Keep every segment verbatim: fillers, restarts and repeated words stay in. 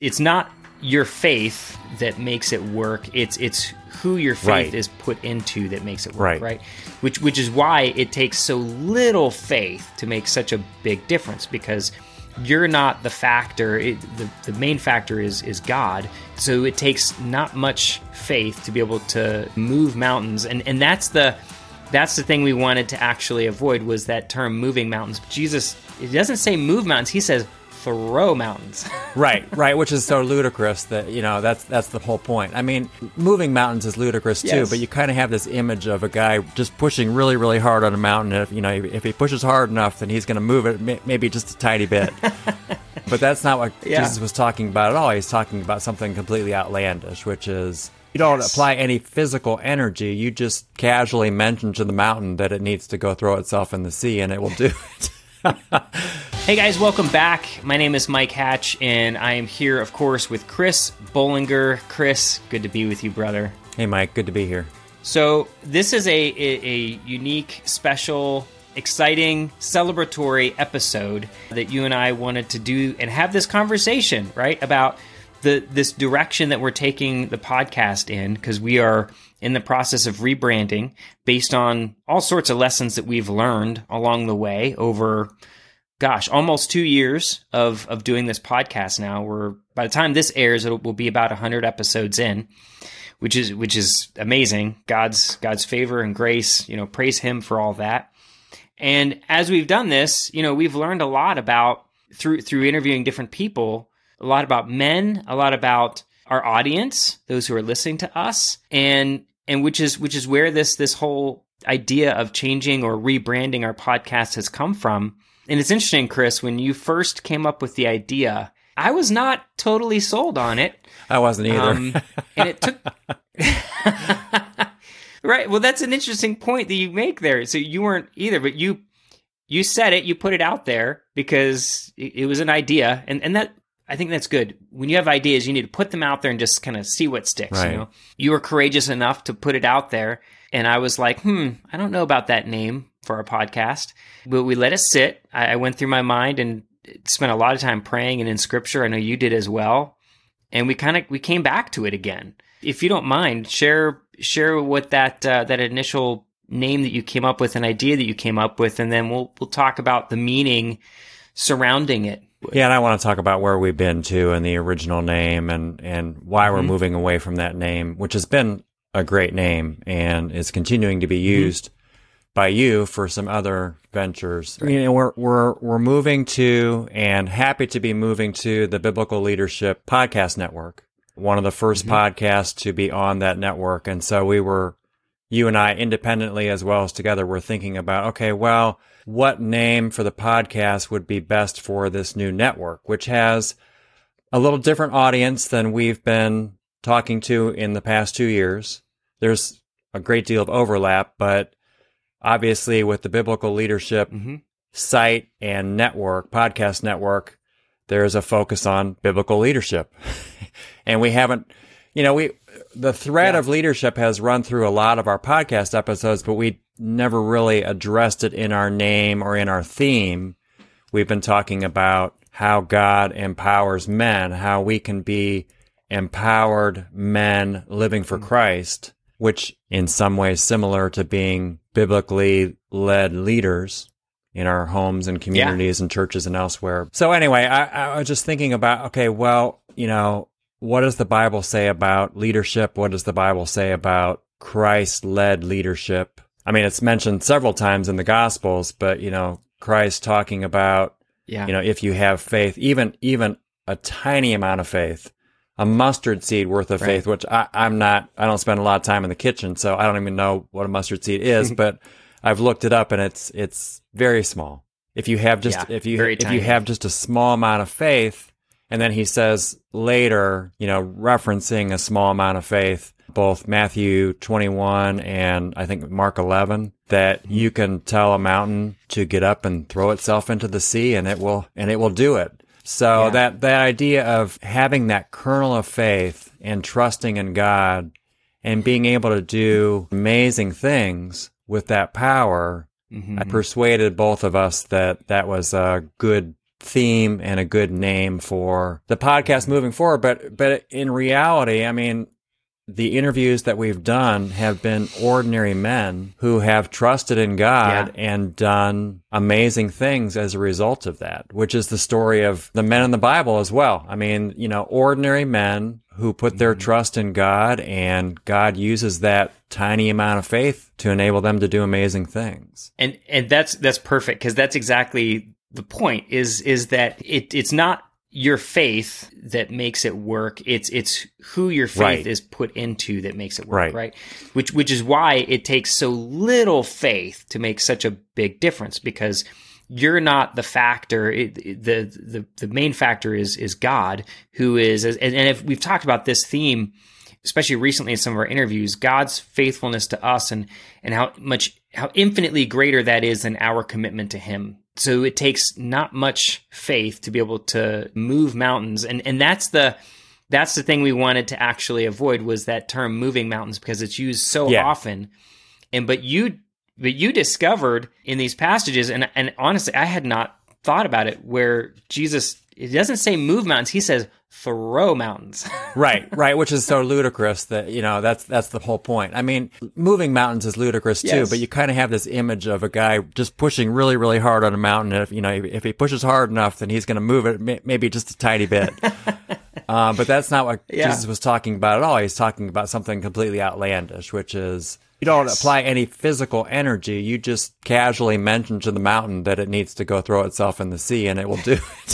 it's not your faith that makes it work. It's it's who your faith Right. is put into that makes it work, Right. right? Which which is why it takes so little faith to make such a big difference, because you're not the factor. It, the the main factor is is God. So it takes not much faith to be able to move mountains, and and that's the that's the thing we wanted to actually avoid, was that term moving mountains. Jesus, it doesn't say move mountains. He says throw mountains. Right, right, which is so ludicrous that, you know, that's that's the whole point. I mean, moving mountains is ludicrous too, Yes. but you kind of have this image of a guy just pushing really, really hard on a mountain. If, you know, if he pushes hard enough, then he's going to move it may- maybe just a tiny bit. But that's not what Yeah. Jesus was talking about at all. He's talking about something completely outlandish, which is you don't Yes. apply any physical energy. You just casually mention to the mountain that it needs to go throw itself in the sea, and it will do it. Hey guys, welcome back. My name is Mike Hatch, and I am here, of course, with Chris Bollinger. Chris, good to be with you, brother. Hey, Mike, good to be here. So this is a, a, a unique, special, exciting, celebratory episode that you and I wanted to do and have this conversation, right, about the this direction that we're taking the podcast in, because we are in the process of rebranding based on all sorts of lessons that we've learned along the way over, gosh, almost two years of, of doing this podcast now. We're, by the time this airs, it will be about one hundred episodes in, which is which is amazing. God's God's favor and grace, you know, praise Him for all that. And as we've done this, you know, we've learned a lot about, through through interviewing different people, a lot about men, a lot about our audience, those who are listening to us, and and which is which is where this this whole idea of changing or rebranding our podcast has come from. And it's interesting, Chris, when you first came up with the idea, I was not totally sold on it. I wasn't either. Um, and it took... Right. Well, that's an interesting point that you make there. So you weren't either, but you you said it, you put it out there because it, it was an idea. And, and that, I think that's good. When you have ideas, you need to put them out there and just kind of see what sticks. Right. You know, you were courageous enough to put it out there. And I was like, hmm, I don't know about that name for our podcast. But we let it sit. I, I went through my mind and spent a lot of time praying and in scripture. I know you did as well. And we kind of, we came back to it again. If you don't mind, share share what that uh, that initial name that you came up with, an idea that you came up with, and then we'll we'll talk about the meaning surrounding it. Yeah, and I want to talk about where we've been to and the original name and, and why mm-hmm. we're moving away from that name, which has been a great name and is continuing to be used mm-hmm. by you for some other ventures. Right. You know, we're we're we're moving to and happy to be moving to the Biblical Leadership Podcast Network. One of the first mm-hmm. podcasts to be on that network. And so we were, you and I independently as well as together, were thinking about, okay, well, what name for the podcast would be best for this new network, which has a little different audience than we've been talking to in the past two years. There's a great deal of overlap, but obviously with the Biblical Leadership mm-hmm. site and network, podcast network, there's a focus on biblical leadership. And we haven't, you know, we, the thread yeah. of leadership has run through a lot of our podcast episodes, but we never really addressed it in our name or in our theme. We've been talking about how God empowers men, how we can be empowered men living for Christ, which in some ways similar to being biblically led leaders in our homes and communities yeah. and churches and elsewhere. So anyway, I, I was just thinking about, okay, well, you know, what does the Bible say about leadership? What does the Bible say about Christ-led leadership? I mean, it's mentioned several times in the Gospels, but, you know, Christ talking about, yeah. you know, if you have faith, even even a tiny amount of faith, a mustard seed worth of right. faith, which I, I'm not, I don't spend a lot of time in the kitchen, so I don't even know what a mustard seed is, but I've looked it up and it's it's very small. If you have just yeah, if you if tiny. you have just a small amount of faith, and then he says later, you know, referencing a small amount of faith, both Matthew twenty-one and I think Mark eleven, that you can tell a mountain to get up and throw itself into the sea and it will and it will do it. So yeah. that that idea of having that kernel of faith and trusting in God and being able to do amazing things with that power, mm-hmm. I persuaded both of us that that was a good theme and a good name for the podcast moving forward. But but in reality, I mean, the interviews that we've done have been ordinary men who have trusted in God yeah. and done amazing things as a result of that, which is the story of the men in the Bible as well. I mean, you know, ordinary men who put their mm-hmm. trust in God, and God uses that tiny amount of faith to enable them to do amazing things. And and that's that's perfect, because that's exactly the point, is is that it it's not your faith that makes it work. It's it's who your faith right. is put into that makes it work, right. right? Which which is why it takes so little faith to make such a big difference, because you're not the factor. It, the the the main factor is is God, who is, and, and if we've talked about this theme, especially recently in some of our interviews, God's faithfulness to us, and and how much how infinitely greater that is than our commitment to Him. So it takes not much faith to be able to move mountains. And and that's the that's the thing we wanted to actually avoid, was that term moving mountains, because it's used so yeah. often. And but you but you discovered in these passages, and and honestly, I had not thought about it, where Jesus, it doesn't say move mountains, he says throw mountains. right, right, which is so ludicrous that, you know, that's that's the whole point. I mean, moving mountains is ludicrous too, yes. but you kind of have this image of a guy just pushing really, really hard on a mountain. And if, you know, if he pushes hard enough, then he's going to move it maybe just a tiny bit. uh, but that's not what yeah. Jesus was talking about at all. He's talking about something completely outlandish, which is, you don't yes. apply any physical energy. You just casually mention to the mountain that it needs to go throw itself in the sea, and it will do it.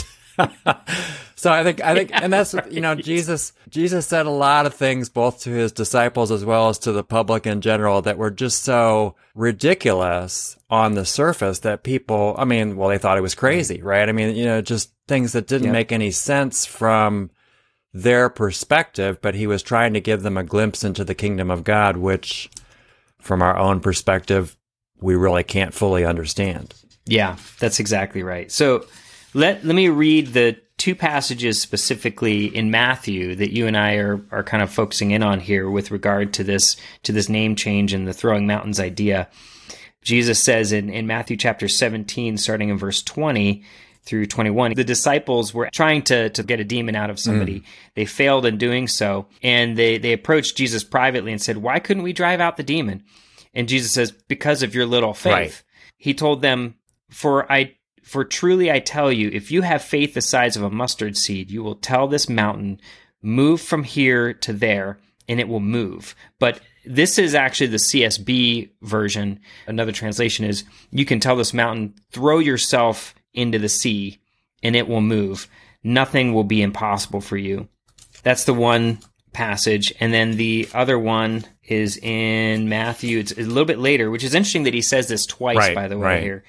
So I think, I think, yeah, and that's, right. you know, Jesus, Jesus said a lot of things, both to his disciples as well as to the public in general, that were just so ridiculous on the surface that people, I mean, well, they thought it was crazy, right? I mean, you know, just things that didn't yeah. make any sense from their perspective, but he was trying to give them a glimpse into the kingdom of God, which from our own perspective, we really can't fully understand. Yeah, that's exactly right. So let, let me read the two passages specifically in Matthew that you and I are are kind of focusing in on here with regard to this to this name change and the throwing mountains idea. Jesus says in, in Matthew chapter seventeen, starting in verse twenty through twenty-one, the disciples were trying to, to get a demon out of somebody. Mm. They failed in doing so, and they, they approached Jesus privately and said, "Why couldn't we drive out the demon?" And Jesus says, "Because of your little faith." Right. He told them, For I For truly I tell you, if you have faith the size of a mustard seed, you will tell this mountain, move from here to there, and it will move. But this is actually the C S B version. Another translation is, you can tell this mountain, throw yourself into the sea, and it will move. Nothing will be impossible for you. That's the one passage. And then the other one is in Matthew. It's a little bit later, which is interesting that he says this twice, right, by the way, right. here.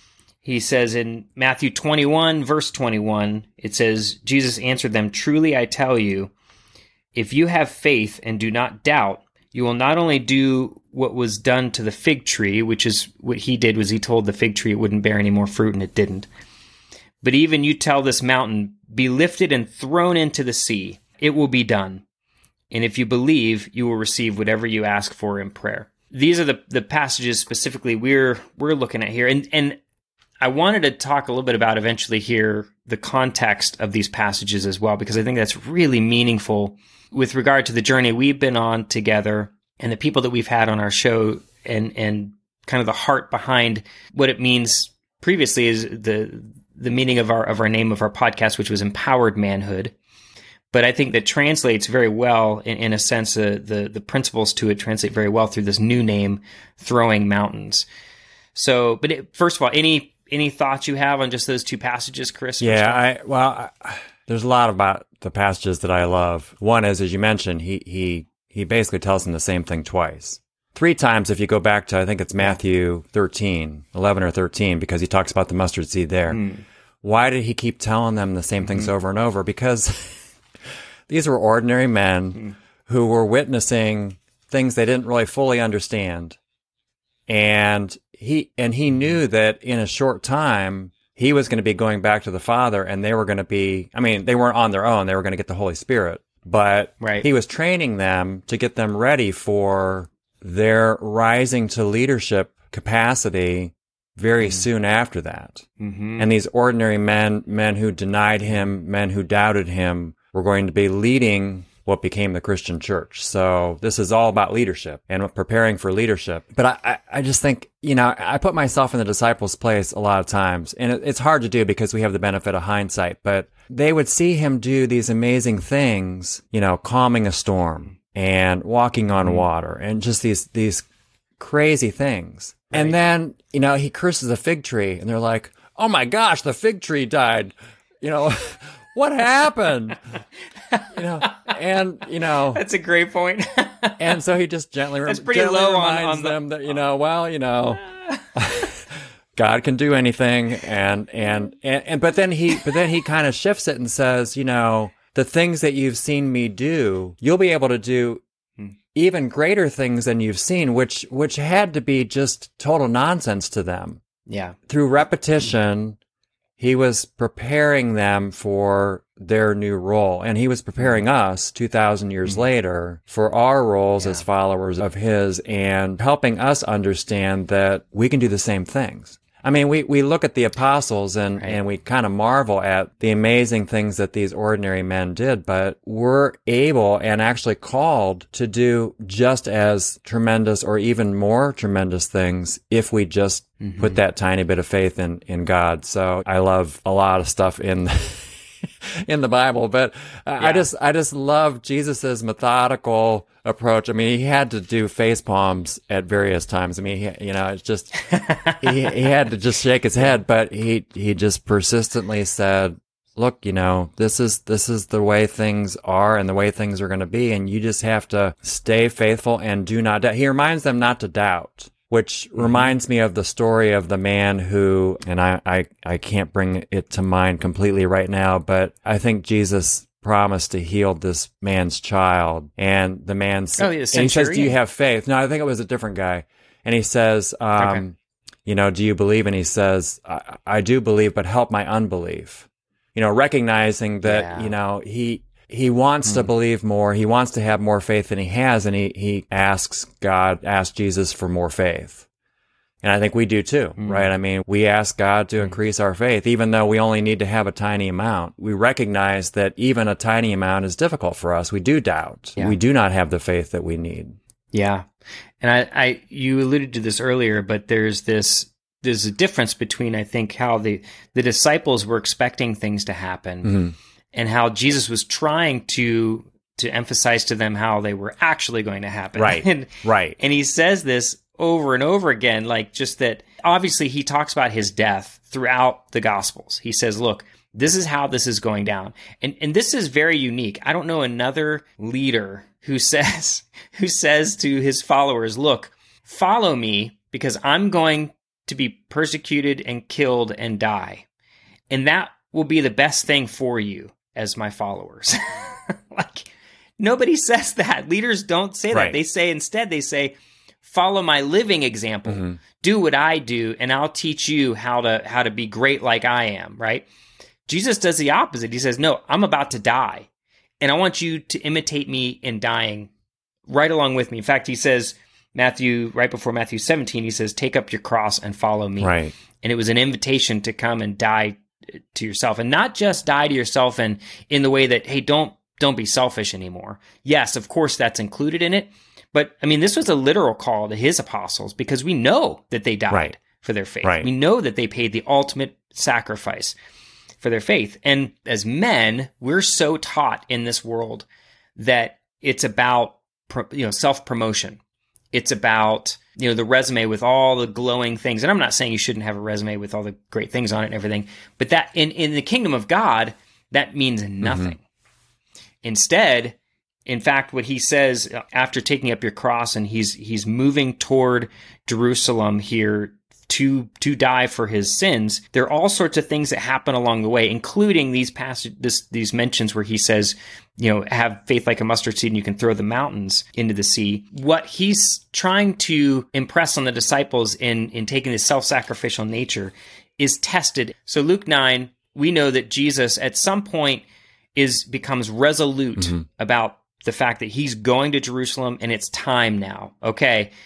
He says in Matthew twenty-one, verse twenty-one, it says, Jesus answered them, "Truly I tell you, if you have faith and do not doubt, you will not only do what was done to the fig tree," which is what he did, was he told the fig tree it wouldn't bear any more fruit, and it didn't. "But even you tell this mountain, be lifted and thrown into the sea. It will be done. And if you believe, you will receive whatever you ask for in prayer." These are the, the passages specifically we're we're looking at here. And and I wanted to talk a little bit about eventually here the context of these passages as well, because I think that's really meaningful with regard to the journey we've been on together and the people that we've had on our show, and and kind of the heart behind what it means. Previously is the the meaning of our of our name of our podcast, which was Empowered Manhood. But I think that translates very well in, in a sense, uh, the the principles to it translate very well through this new name, Throwing Mountains. So, but it, first of all, any Any thoughts you have on just those two passages, Chris? Yeah, I, well, I, there's a lot about the passages that I love. One is, as you mentioned, he he he basically tells them the same thing twice. Three times if you go back to, I think it's Matthew thirteen, eleven or thirteen, because he talks about the mustard seed there. Mm. Why did he keep telling them the same things mm-hmm. over and over? Because these were ordinary men mm. who were witnessing things they didn't really fully understand. And he and he knew that in a short time, he was going to be going back to the Father, and they were going to be, I mean, they weren't on their own. They were going to get the Holy Spirit. But right. he was training them to get them ready for their rising to leadership capacity very mm. soon after that. Mm-hmm. And these ordinary men, men who denied him, men who doubted him, were going to be leading what became the Christian church. So this is all about leadership and preparing for leadership. But I, I, I just think, you know, I put myself in the disciples' place a lot of times, and it, it's hard to do because we have the benefit of hindsight, but they would see him do these amazing things, you know, calming a storm and walking on mm-hmm. water and just these, these crazy things. Right. And then, you know, he curses a fig tree and they're like, oh my gosh, the fig tree died. You know, what happened? You know, and you know, that's a great point. And so he just gently, that's pretty gently low reminds on, on them the, that, you know, well, you know, God can do anything. And, and, and, and, but then he, but then he kind of shifts it and says, you know, the things that you've seen me do, you'll be able to do even greater things than you've seen, which, which had to be just total nonsense to them. Yeah. Through repetition, he was preparing them for their new role. And he was preparing us two thousand years mm-hmm. later for our roles yeah. as followers of his and helping us understand that we can do the same things. I mean, we, we look at the apostles and, right. and we kind of marvel at the amazing things that these ordinary men did, but we're able and actually called to do just as tremendous or even more tremendous things if we just mm-hmm. put that tiny bit of faith in, in God. So I love a lot of stuff in in the Bible, but yeah. I just I just love Jesus's methodical approach. I mean, he had to do face palms at various times. I mean, he, you know, it's just he he had to just shake his head, but he he just persistently said, "Look, you know, this is this is the way things are and the way things are going to be, and you just have to stay faithful and do not doubt." He reminds them not to doubt. Which reminds me of the story of the man who, and I, I, I can't bring it to mind completely right now, but I think Jesus promised to heal this man's child. And the man oh, yeah, and he says, do you have faith? No, I think it was a different guy. And he says, um, okay. you know, do you believe? And he says, I, I do believe, but help my unbelief. You know, recognizing that, yeah. you know, he... He wants mm. to believe more. He wants to have more faith than he has. And he, he asks God, asks Jesus for more faith. And I think we do too, mm. right? I mean, we ask God to increase our faith, even though we only need to have a tiny amount. We recognize that even a tiny amount is difficult for us. We do doubt. Yeah. We do not have the faith that we need. Yeah. And I, I, you alluded to this earlier, but there's this, there's a difference between, I think, how the, the disciples were expecting things to happen. Mm-hmm. And how Jesus was trying to to emphasize to them how they were actually going to happen. Right, and, right. And he says this over and over again, like just that, obviously he talks about his death throughout the Gospels. He says, look, this is how this is going down. And and this is very unique. I don't know another leader who says who says to his followers, look, follow me because I'm going to be persecuted and killed and die. And that will be the best thing for you as my followers. Like, nobody says that. Leaders don't say right. that. They say, instead, they say, follow my living example. Mm-hmm. Do what I do, and I'll teach you how to how to be great like I am, right? Jesus does the opposite. He says, no, I'm about to die, and I want you to imitate me in dying right along with me. In fact, he says, Matthew, right before Matthew seventeen, he says, take up your cross and follow me. Right. And it was an invitation to come and die to yourself, and not just die to yourself and in the way that, hey, don't don't be selfish anymore. Yes, of course, that's included in it. But I mean, this was a literal call to his apostles because we know that they died right. for their faith. Right. We know that they paid the ultimate sacrifice for their faith. And as men, we're so taught in this world that it's about, you know, self-promotion. It's about, you know, the resume with all the glowing things. And I'm not saying you shouldn't have a resume with all the great things on it and everything, but that in, in the kingdom of God, that means nothing. Mm-hmm. Instead, in fact, what he says after taking up your cross and he's he's moving toward Jerusalem here to to die for his sins, there are all sorts of things that happen along the way, including these passage, this, these mentions where he says, you know, have faith like a mustard seed and you can throw the mountains into the sea. What he's trying to impress on the disciples in, in taking this self-sacrificial nature is tested. So Luke nine, we know that Jesus at some point is becomes resolute mm-hmm. about the fact that he's going to Jerusalem and it's time now. Okay,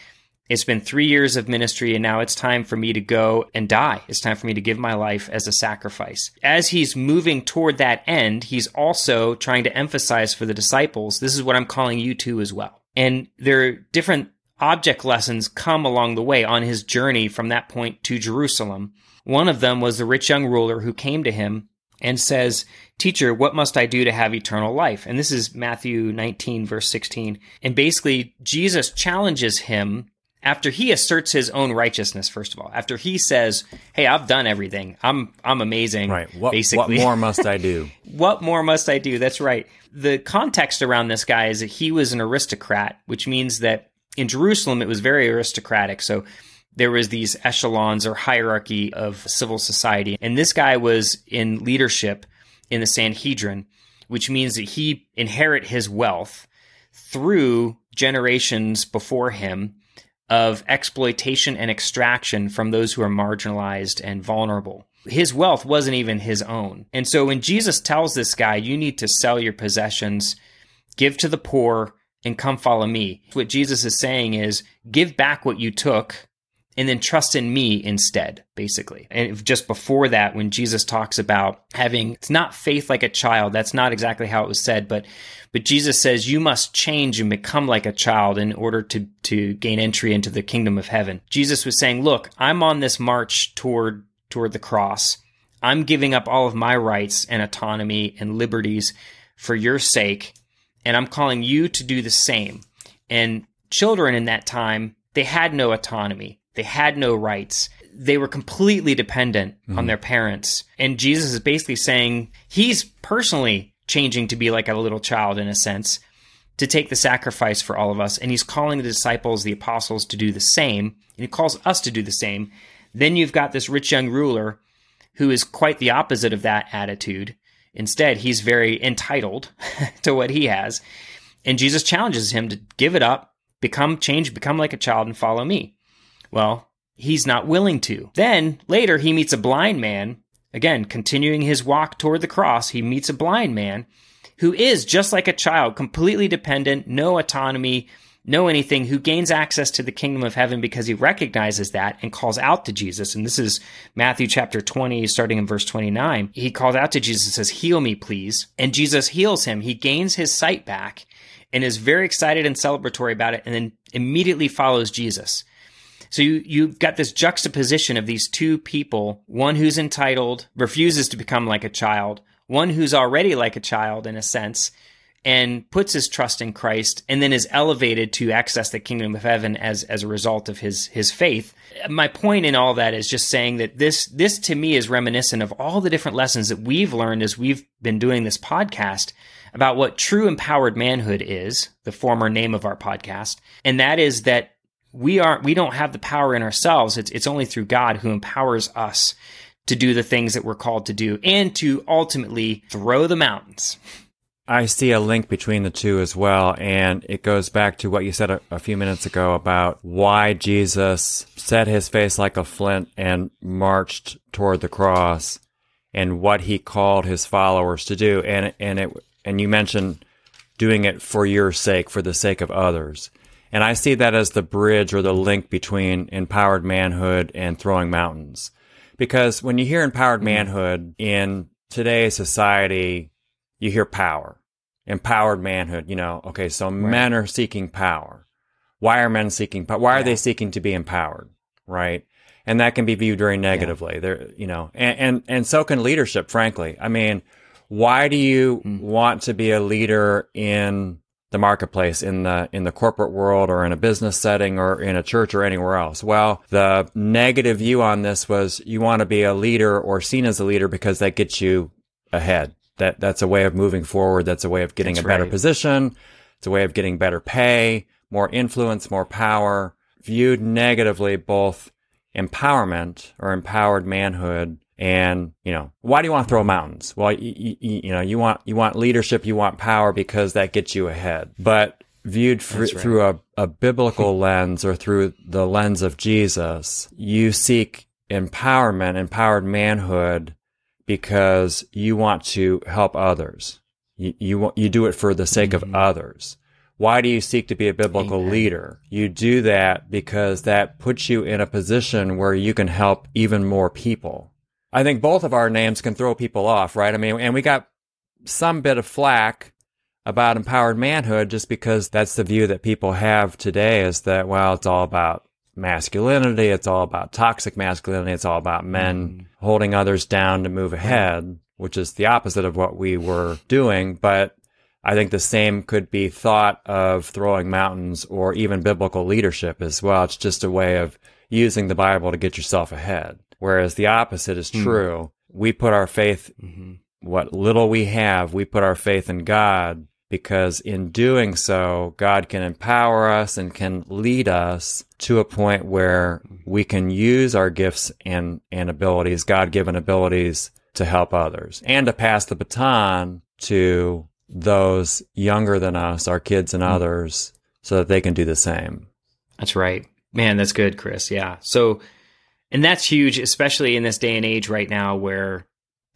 It's been three years of ministry, and now it's time for me to go and die. It's time for me to give my life as a sacrifice. As he's moving toward that end, he's also trying to emphasize for the disciples, this is what I'm calling you to as well. And there are different object lessons come along the way on his journey from that point to Jerusalem. One of them was the rich young ruler who came to him and says, "Teacher, what must I do to have eternal life?" And this is Matthew nineteen, verse sixteen. And basically, Jesus challenges him after he asserts his own righteousness, first of all. After he says, hey, I've done everything. I'm I'm amazing, right. What, basically. What more must I do? What more must I do? That's right. The context around this guy is that he was an aristocrat, which means that in Jerusalem, it was very aristocratic. So there was these echelons or hierarchy of civil society. And this guy was in leadership in the Sanhedrin, which means that he inherit his wealth through generations before him of exploitation and extraction from those who are marginalized and vulnerable. His wealth wasn't even his own. And so when Jesus tells this guy, you need to sell your possessions, give to the poor, and come follow me, what Jesus is saying is give back what you took and then trust in me instead, basically. And just before that, when Jesus talks about having, it's not faith like a child, that's not exactly how it was said, but but Jesus says you must change and become like a child in order to, to gain entry into the kingdom of heaven. Jesus was saying, look, I'm on this march toward toward the cross. I'm giving up all of my rights and autonomy and liberties for your sake, and I'm calling you to do the same. And children in that time, they had no autonomy. They had no rights. They were completely dependent mm-hmm. on their parents. And Jesus is basically saying he's personally changing to be like a little child in a sense, to take the sacrifice for all of us. And he's calling the disciples, the apostles, to do the same. And he calls us to do the same. Then you've got this rich young ruler who is quite the opposite of that attitude. Instead, he's very entitled to what he has. And Jesus challenges him to give it up, become change, become like a child and follow me. Well, he's not willing to. Then later he meets a blind man. Again, continuing his walk toward the cross, he meets a blind man who is just like a child, completely dependent, no autonomy, no anything, who gains access to the kingdom of heaven because he recognizes that and calls out to Jesus. And this is Matthew chapter twenty, starting in verse twenty-nine. He calls out to Jesus and says, heal me, please. And Jesus heals him. He gains his sight back and is very excited and celebratory about it, and then immediately follows Jesus. So you, you've got this juxtaposition of these two people, one who's entitled, refuses to become like a child, one who's already like a child in a sense, and puts his trust in Christ, and then is elevated to access the kingdom of heaven as, as a result of his, his faith. My point in all that is just saying that this, this to me is reminiscent of all the different lessons that we've learned as we've been doing this podcast about what true empowered manhood is, the former name of our podcast, and that is that We aren't. We don't have the power in ourselves. It's it's only through God who empowers us to do the things that we're called to do and to ultimately throw the mountains. I see a link between the two as well, and it goes back to what you said a, a few minutes ago about why Jesus set his face like a flint and marched toward the cross, and what he called his followers to do. And and it and you mentioned doing it for your sake, for the sake of others. And I see that as the bridge or the link between empowered manhood and throwing mountains. Because when you hear empowered manhood in today's society, you hear power. Empowered manhood, you know, okay, so right. Men are seeking power. Why are men seeking power? Why are yeah. they seeking to be empowered, right? And that can be viewed very negatively. Yeah. There, you know, and, and and so can leadership, frankly. I mean, why do you mm. want to be a leader in the marketplace, in the in the corporate world, or in a business setting, or in a church, or anywhere else? Well, the negative view on this was you want to be a leader or seen as a leader because that gets you ahead. That that's a way of moving forward. That's a way of getting that's a better right. position. It's a way of getting better pay, more influence, more power. Viewed negatively, both empowerment or empowered manhood. And, you know, why do you want to throw mountains? Well, you, you, you know, you want, you want leadership, you want power because that gets you ahead. But viewed fr- right. through a, a biblical lens, or through the lens of Jesus, you seek empowerment, empowered manhood, because you want to help others. You, you, you do it for the sake mm-hmm. of others. why do you seek to be a biblical Amen. leader? You do that because that puts you in a position where you can help even more people. I think both of our names can throw people off, right? I mean, and we got some bit of flack about empowered manhood just because that's the view that people have today, is that, well, it's all about masculinity, it's all about toxic masculinity, it's all about men mm. holding others down to move ahead, which is the opposite of what we were doing. But I think the same could be thought of throwing mountains or even biblical leadership as well. It's just a way of using the Bible to get yourself ahead. Whereas the opposite is true. Mm. We put our faith, mm-hmm. what little we have, we put our faith in God, because in doing so, God can empower us and can lead us to a point where we can use our gifts and, and abilities, God-given abilities, to help others and to pass the baton to those younger than us, our kids and others, so that they can do the same. That's right. Man, that's good, Chris. Yeah. So, and that's huge, especially in this day and age right now where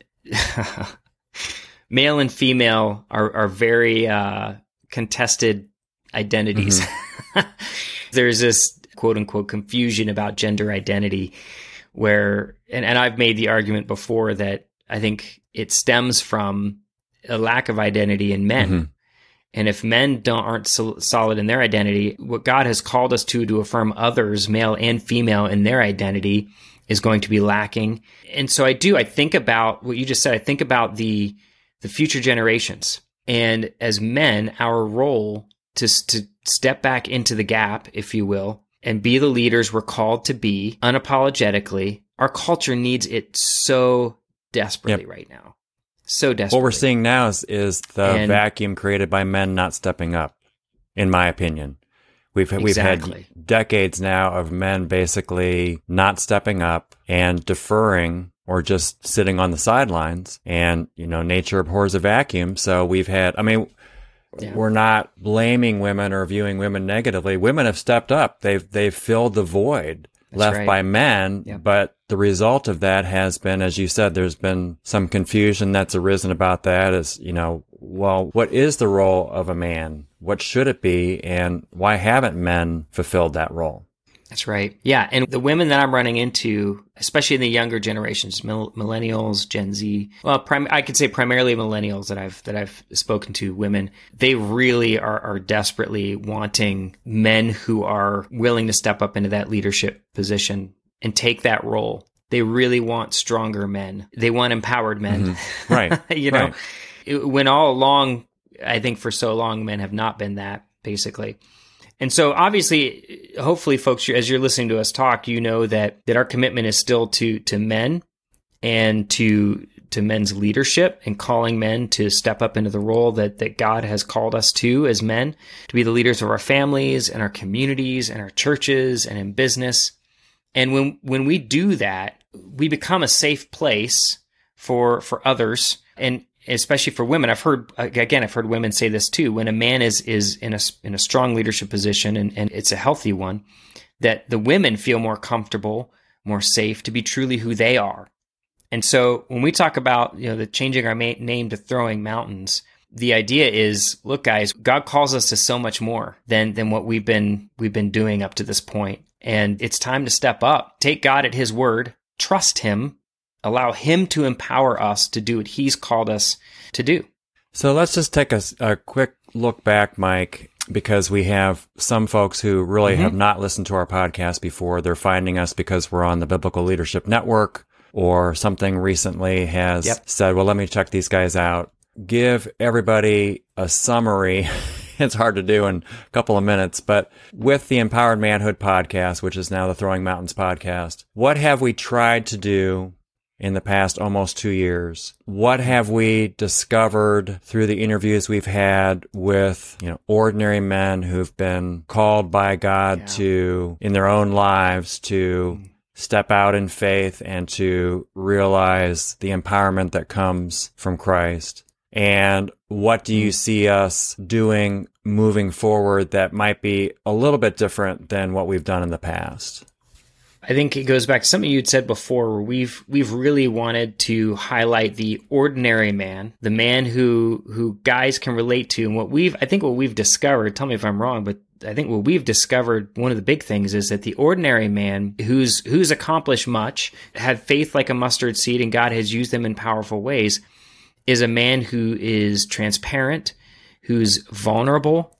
male and female are, are very uh, contested identities. Mm-hmm. There's this quote unquote confusion about gender identity where, and, and I've made the argument before that I think it stems from a lack of identity in men. Mm-hmm. And if men don't aren't so solid in their identity, what God has called us to, to affirm others, male and female, in their identity is going to be lacking. And so I do, I think about what you just said. I think about the, the future generations. And as men, our role to, to step back into the gap, if you will, and be the leaders we're called to be unapologetically. Our culture needs it so desperately yep. right now. So desperately. What we're seeing now is, is the and, vacuum created by men not stepping up, in my opinion. We've exactly. we've had decades now of men basically not stepping up and deferring or just sitting on the sidelines. And, you know, nature abhors a vacuum. So we've had, I mean, yeah. we're not blaming women or viewing women negatively. Women have stepped up. They've they've filled the void That's left right. by men. Yep. But the result of that has been, as you said, there's been some confusion that's arisen about that. Is, you know, well, what is the role of a man? What should it be? And why haven't men fulfilled that role? That's right. Yeah. And the women that I'm running into, especially in the younger generations, mill- millennials, Gen Z, well, prim- I could say primarily millennials that I've, that I've spoken to, women, they really are, are desperately wanting men who are willing to step up into that leadership position and take that role. They really want stronger men. They want empowered men. Mm-hmm. Right. you know, right. It, when all along, I think for so long, men have not been that, basically. And so obviously, hopefully folks, as you're listening to us talk, you know that, that our commitment is still to, to men and to, to men's leadership and calling men to step up into the role that, that God has called us to as men, to be the leaders of our families and our communities and our churches and in business. And when, when we do that, we become a safe place for, for others, and especially for women. I've heard, again, I've heard women say this too. When a man is, is in a, in a strong leadership position, and, and it's a healthy one, that the women feel more comfortable, more safe to be truly who they are. And so when we talk about, you know, the changing our ma- name to Throwing Mountains, the idea is, look, guys, God calls us to so much more than, than what we've been, we've been doing up to this point. And it's time to step up, take God at his word, trust him, allow him to empower us to do what he's called us to do. So let's just take a, a quick look back, Mike, because we have some folks who really mm-hmm. have not listened to our podcast before. They're finding us because we're on the Biblical Leadership Network, or something recently has yep. said, well, let me check these guys out. Give everybody a summary. It's hard to do in a couple of minutes, but with the Empowered Manhood podcast, which is now the Throwing Mountains podcast, what have we tried to do in the past almost two years? What have we discovered through the interviews we've had with, you know, ordinary men who've been called by God yeah. to, in their own lives, to step out in faith and to realize the empowerment that comes from Christ? And what do you see us doing moving forward that might be a little bit different than what we've done in the past? I think it goes back to something you'd said before, where we've we've really wanted to highlight the ordinary man, the man who who guys can relate to. And what we've I think what we've discovered, tell me if I'm wrong, but I think what we've discovered, one of the big things is that the ordinary man who's who's accomplished much, had faith like a mustard seed, and God has used them in powerful ways, is a man who is transparent, who's vulnerable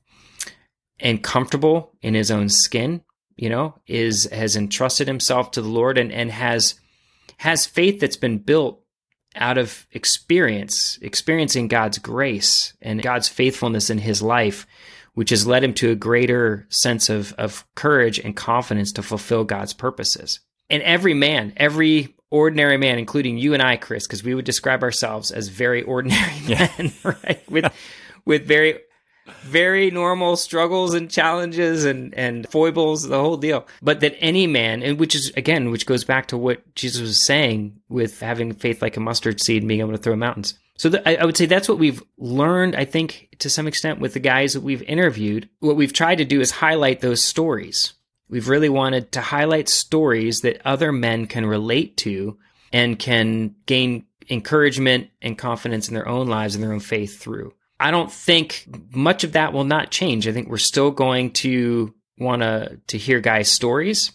and comfortable in his own skin, you know, is has entrusted himself to the Lord, and, and has has faith that's been built out of experience, experiencing God's grace and God's faithfulness in his life, which has led him to a greater sense of, of courage and confidence to fulfill God's purposes. And every man, every ordinary man, including you and I, Chris, because we would describe ourselves as very ordinary men, yeah. right? With with very very normal struggles and challenges and, and foibles, the whole deal. But that any man, and which is, again, which goes back to what Jesus was saying with having faith like a mustard seed and being able to throw mountains. So the, I, I would say that's what we've learned, I think, to some extent with the guys that we've interviewed. What we've tried to do is highlight those stories. We've really wanted to highlight stories that other men can relate to and can gain encouragement and confidence in their own lives and their own faith through. I don't think much of that will not change. I think we're still going to want to to hear guys' stories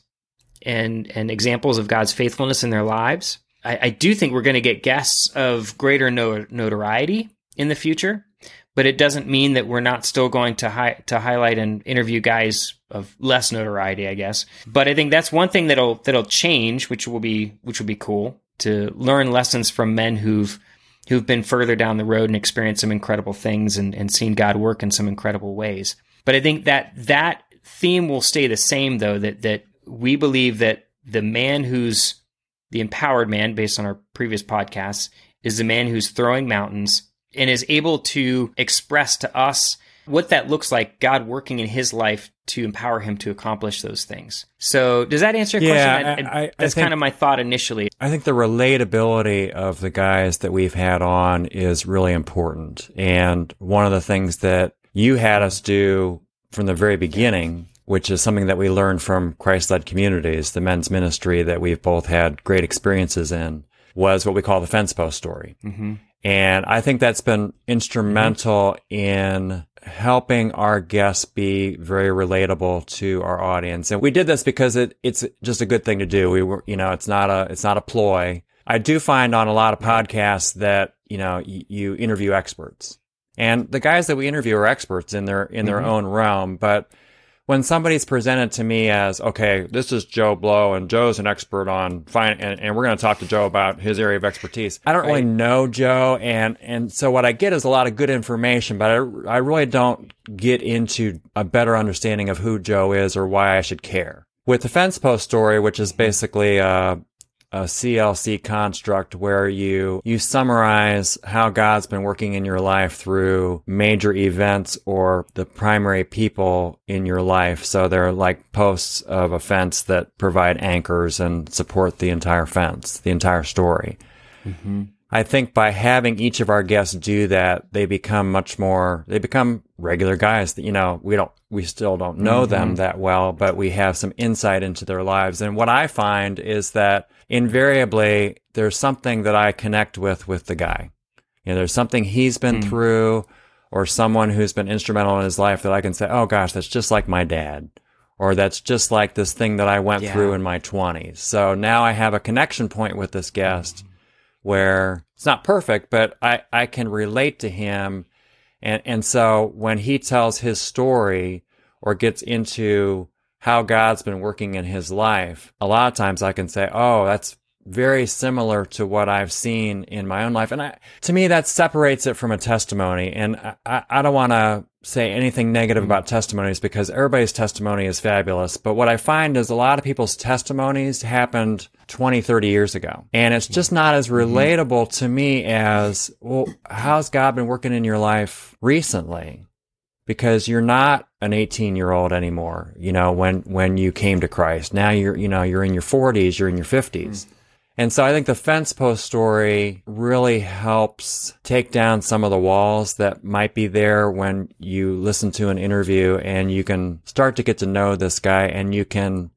and and examples of God's faithfulness in their lives. I, I do think we're going to get guests of greater no, notoriety in the future, but it doesn't mean that we're not still going to hi- to highlight and interview guys of less notoriety, I guess. But I think that's one thing that'll that'll change, which will be which will be cool, to learn lessons from men who've who've been further down the road and experienced some incredible things and, and seen God work in some incredible ways. But I think that that theme will stay the same, though, that that we believe that the man who's the empowered man, based on our previous podcasts, is the man who's throwing mountains and is able to express to us what that looks like, God working in his life to empower him to accomplish those things. So does that answer your yeah, question? I, I, I, that's I think, kind of my thought initially. I think the relatability of the guys that we've had on is really important. And one of the things that you had us do from the very beginning, which is something that we learned from Christ-led communities, the men's ministry that we've both had great experiences in, was what we call the fence post story. Mm-hmm. And I think that's been instrumental mm-hmm. in helping our guests be very relatable to our audience. And we did this because it, it's just a good thing to do. We were, you know, it's not a, it's not a ploy. I do find on a lot of podcasts that, you know, y- you interview experts, and the guys that we interview are experts in their, in their mm-hmm. own realm. But when somebody's presented to me as, okay, this is Joe Blow, and Joe's an expert on finance, and, and we're going to talk to Joe about his area of expertise. I don't right. really know Joe, and, and so what I get is a lot of good information, but I, I really don't get into a better understanding of who Joe is or why I should care. With the fence post story, which is basically a, a C L C construct where you you summarize how God's been working in your life through major events or the primary people in your life. So they're like posts of a fence that provide anchors and support the entire fence, the entire story. Mm-hmm. I think by having each of our guests do that, they become much more, they become regular guys that, you know, we don't, we still don't know mm-hmm. them that well, but we have some insight into their lives. And what I find is that invariably there's something that I connect with, with the guy. You know, there's something he's been mm-hmm. through, or someone who's been instrumental in his life that I can say, oh gosh, that's just like my dad. Or that's just like this thing that I went yeah. through in my twenties. So now I have a connection point with this guest mm-hmm. where it's not perfect, but I, I can relate to him. And, and so when he tells his story or gets into how God's been working in his life, a lot of times I can say, oh, that's very similar to what I've seen in my own life. And I, to me, that separates it from a testimony. And I, I don't want to say anything negative about testimonies because everybody's testimony is fabulous. But what I find is a lot of people's testimonies happened twenty, thirty years ago. And it's just not as relatable to me as, well, how's God been working in your life recently? Because you're not an eighteen-year-old anymore, you know, when, when you came to Christ. Now you're, you know, you're in your forties, you're in your fifties. Mm. And so I think the fence post story really helps take down some of the walls that might be there when you listen to an interview, and you can start to get to know this guy, and you can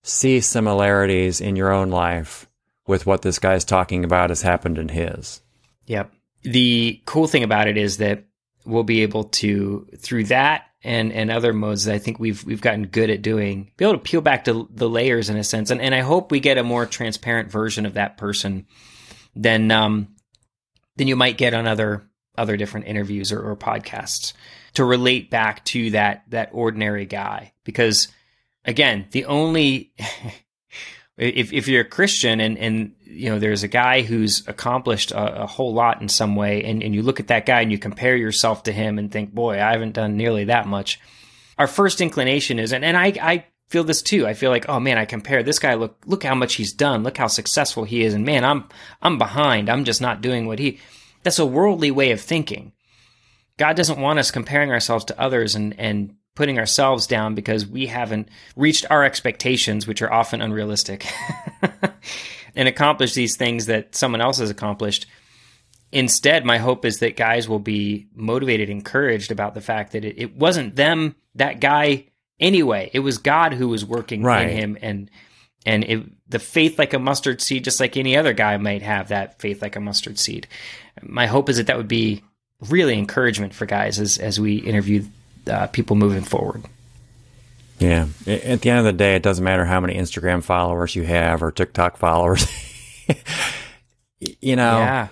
see similarities in your own life with what this guy's talking about has happened in his. Yep. The cool thing about it is that we'll be able to, through that and, and other modes that I think we've we've gotten good at doing, be able to peel back the, the layers in a sense. And, and I hope we get a more transparent version of that person than um, than you might get on other other different interviews or, or podcasts, to relate back to that that ordinary guy. Because again, the only if if you're a Christian and and you know there's a guy who's accomplished a, a whole lot in some way, and, and you look at that guy and you compare yourself to him and think, boy, I haven't done nearly that much. Our first inclination is, and, and I I feel this too. I feel like, oh man, I compare this guy. Look look how much he's done. Look how successful he is, and man, I'm I'm behind. I'm just not doing what he. That's a worldly way of thinking. God doesn't want us comparing ourselves to others and and putting ourselves down because we haven't reached our expectations, which are often unrealistic, and accomplished these things that someone else has accomplished. Instead, my hope is that guys will be motivated, encouraged about the fact that it, it wasn't them, that guy anyway. It was God who was working right. in him, and and it, the faith like a mustard seed, just like any other guy might have that faith like a mustard seed. My hope is that that would be really encouragement for guys as as we interview Uh, people moving forward. Yeah. At the end of the day, it doesn't matter how many Instagram followers you have or TikTok followers. you know, yeah.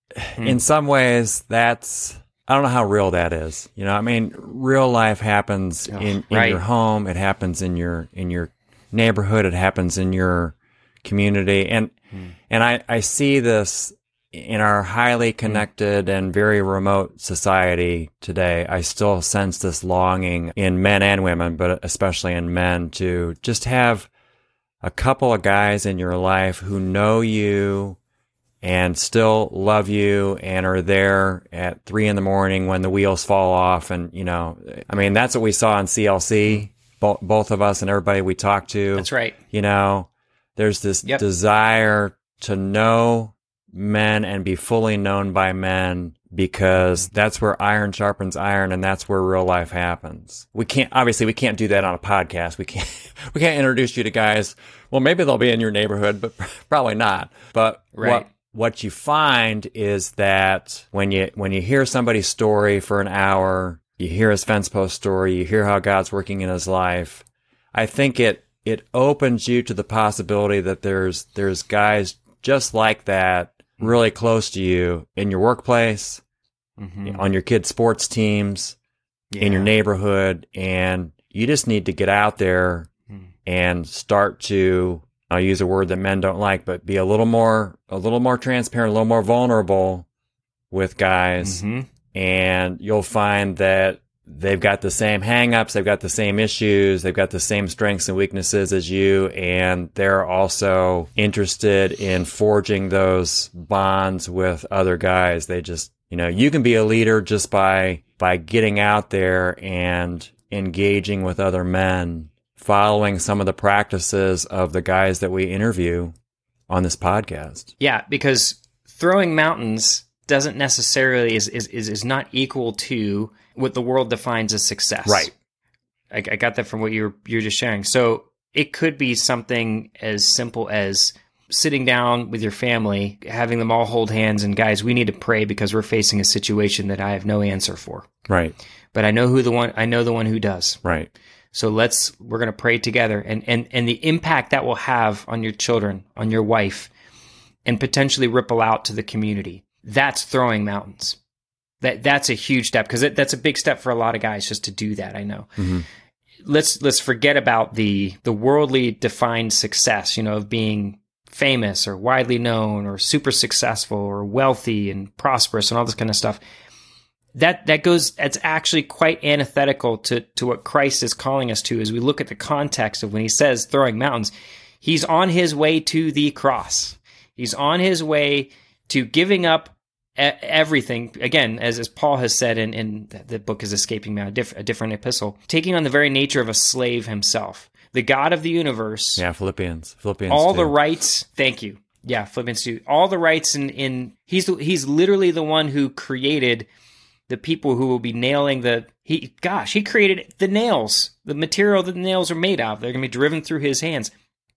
in some ways, that's, I don't know how real that is. You know, I mean, real life happens oh, in, in right. your home. It happens in your, in your neighborhood. It happens in your community. And, mm. and I, I see this in our highly connected and very remote society today. I still sense this longing in men and women, but especially in men, to just have a couple of guys in your life who know you and still love you and are there at three in the morning when the wheels fall off. And, you know, I mean, that's what we saw in C L C, bo- both of us and everybody we talked to. That's right. You know, there's this yep. desire to know men and be fully known by men, because that's where iron sharpens iron, and that's where real life happens. We can't, obviously we can't do that on a podcast. We can't, we can't introduce you to guys. Well, maybe they'll be in your neighborhood, but probably not. But right. what, what you find is that when you, when you hear somebody's story for an hour, you hear his fence post story, you hear how God's working in his life, I think it, it opens you to the possibility that there's, there's guys just like that really close to you in your workplace, mm-hmm. on your kids' sports teams, yeah. in your neighborhood, and you just need to get out there mm. and start to, I'll use a word that men don't like, but be a little more, a little more transparent, a little more vulnerable with guys, mm-hmm. and you'll find that they've got the same hangups, they've got the same issues, they've got the same strengths and weaknesses as you, and they're also interested in forging those bonds with other guys. They just, you know, you can be a leader just by by getting out there and engaging with other men, following some of the practices of the guys that we interview on this podcast. Yeah, because throwing mountains doesn't necessarily is is is, is not equal to what the world defines as success. Right. I, I got that from what you're you're just sharing. So it could be something as simple as sitting down with your family, having them all hold hands, and guys, we need to pray because we're facing a situation that I have no answer for. Right. But I know who the one I know the one who does. Right. So let's we're going to pray together, and and and the impact that will have on your children, on your wife, and potentially ripple out to the community. That's throwing mountains. That that's a huge step, because that's a big step for a lot of guys just to do that. I know. Mm-hmm. Let's let's forget about the the worldly defined success, you know, of being famous or widely known or super successful or wealthy and prosperous and all this kind of stuff. That that goes. That's actually quite antithetical to to what Christ is calling us to. As we look at the context of when he says throwing mountains, he's on his way to the cross. He's on his way to giving up everything, again, as, as Paul has said in, in the book is escaping me, a, diff, a different epistle, taking on the very nature of a slave himself, the God of the universe. Yeah, Philippians. Philippians all two. The rights, thank you. Yeah, Philippians two. All the rights in, in he's he's literally the one who created the people who will be nailing the, he gosh, he created the nails, the material that the nails are made of. They're going to be driven through his hands.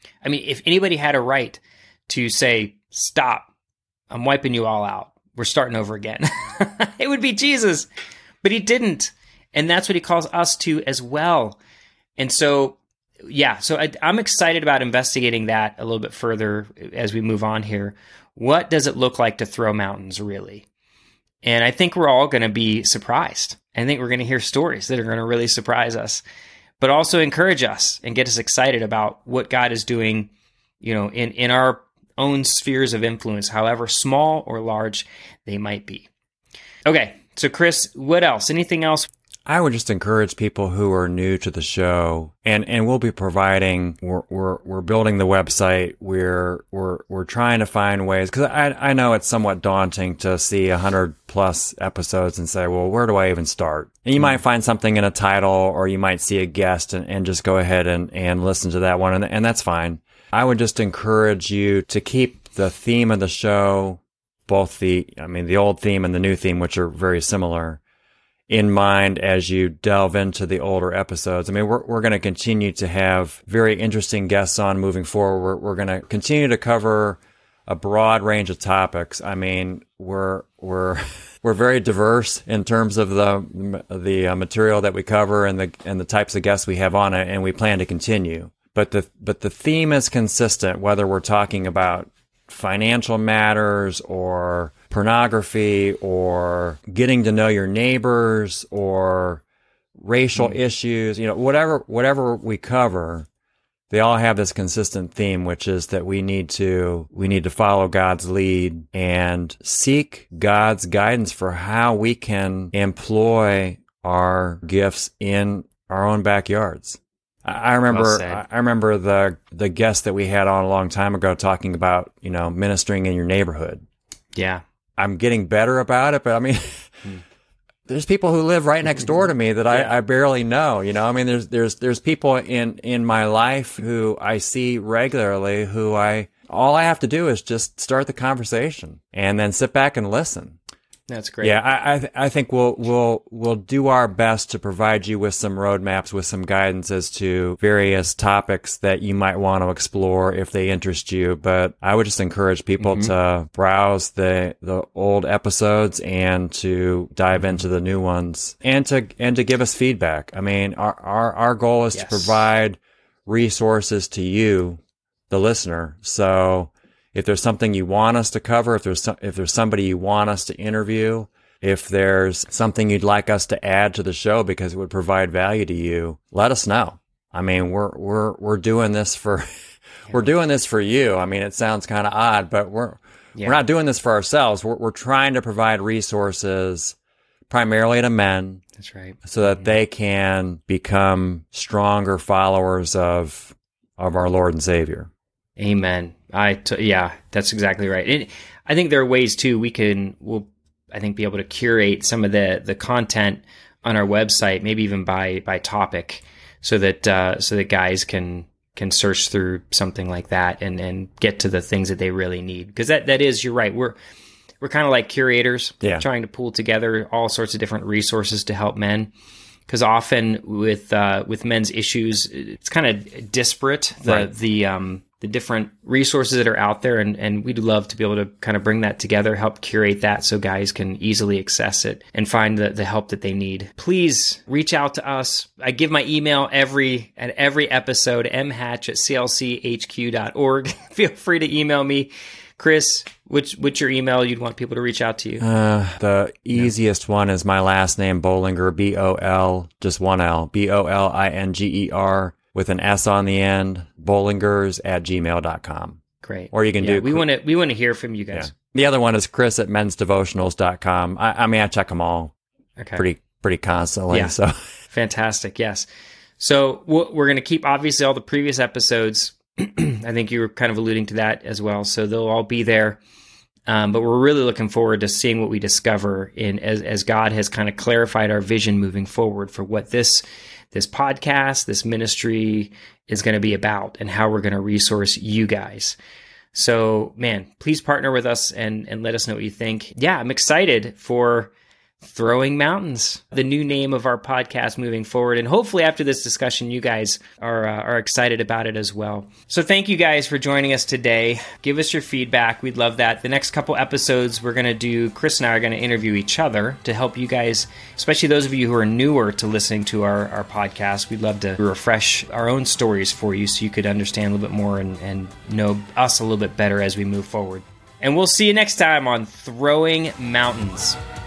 I mean, if anybody had a right to say, stop, I'm wiping you all out, we're starting over again, it would be Jesus. But he didn't. And that's what he calls us to as well. And so, yeah, so I, I'm excited about investigating that a little bit further as we move on here. What does it look like to throw mountains, really? And I think we're all going to be surprised. I think we're going to hear stories that are going to really surprise us, but also encourage us and get us excited about what God is doing, you know, in, in our own spheres of influence, however small or large they might be. Okay, so Chris, what else? Anything else? I would just encourage people who are new to the show, and, and we'll be providing, we're, we're, we're building the website. We're, we're, we're trying to find ways, because I, I know it's somewhat daunting to see a hundred plus episodes and say, well, where do I even start? And you mm-hmm. might find something in a title, or you might see a guest and, and just go ahead and, and listen to that one. And, and that's fine. I would just encourage you to keep the theme of the show, both the, I mean, the old theme and the new theme, which are very similar, in mind as you delve into the older episodes. I mean, we're we're going to continue to have very interesting guests on moving forward. We're, we're going to continue to cover a broad range of topics. I mean, we're we're we're very diverse in terms of the the uh, material that we cover and the and the types of guests we have on it, and we plan to continue. But the but the theme is consistent, whether we're talking about financial matters or pornography or getting to know your neighbors or racial mm. issues, you know, whatever, whatever we cover, they all have this consistent theme, which is that we need to, we need to follow God's lead and seek God's guidance for how we can employ our gifts in our own backyards. I remember, well I remember the, the guest that we had on a long time ago talking about, you know, ministering in your neighborhood. Yeah. I'm getting better about it, but I mean, hmm. there's people who live right next door to me that I, yeah. I barely know, you know, I mean, there's, there's, there's people in, in my life who I see regularly who I, all I have to do is just start the conversation and then sit back and listen. That's great. Yeah, I I, th- I think we'll we'll we'll do our best to provide you with some roadmaps, with some guidance as to various topics that you might want to explore if they interest you. But I would just encourage people mm-hmm. to browse the the old episodes and to dive into the new ones, and to and to give us feedback. I mean, our our, our goal is yes. to provide resources to you, the listener. So if there's something you want us to cover, if there's some, if there's somebody you want us to interview, if there's something you'd like us to add to the show because it would provide value to you, let us know. I mean, we're we're we're doing this for yeah. we're doing this for you. I mean, it sounds kind of odd, but we're yeah. we're not doing this for ourselves. We're we're trying to provide resources primarily to men. That's right. So that mm-hmm. they can become stronger followers of of our Lord and Savior. Amen. I t- yeah, that's exactly right. And I think there are ways too we can we'll I think be able to curate some of the the content on our website, maybe even by by topic, so that uh, so that guys can can search through something like that and and get to the things that they really need. Because that that is, you're right. We're we're kind of like curators, yeah. trying to pull together all sorts of different resources to help men. Because often with uh, with men's issues, it's kind of disparate. The right. the um, the different resources that are out there, and, and we'd love to be able to kind of bring that together, help curate that so guys can easily access it and find the, the help that they need. Please reach out to us. I give my email every at every episode, m hatch at c l c h q dot org. Feel free to email me. Chris, which which your email you'd want people to reach out to you? Uh, the easiest yeah. one is my last name, Bollinger, B O L, just one L, B O L I N G E R, with an S on the end, bollingers at gmail dot com. Great. Or you can yeah, do... We want to we want to hear from you guys. Yeah. The other one is Chris at mens devotionals dot com. I, I mean, I check them all okay. pretty pretty constantly. Yeah. So Fantastic, yes. So we're going to keep, obviously, all the previous episodes. I think you were kind of alluding to that as well. So they'll all be there. Um, but we're really looking forward to seeing what we discover in as, as God has kind of clarified our vision moving forward for what this this podcast, this ministry is going to be about and how we're going to resource you guys. So, man, please partner with us and, and let us know what you think. Yeah, I'm excited for Throwing Mountains, the new name of our podcast moving forward. And hopefully after this discussion, you guys are uh, are excited about it as well. So thank you guys for joining us today. Give us your feedback. We'd love that. The next couple episodes, we're going to do, Chris and I are going to interview each other to help you guys, especially those of you who are newer to listening to our, our podcast. We'd love to refresh our own stories for you so you could understand a little bit more and, and know us a little bit better as we move forward. And we'll see you next time on Throwing Mountains.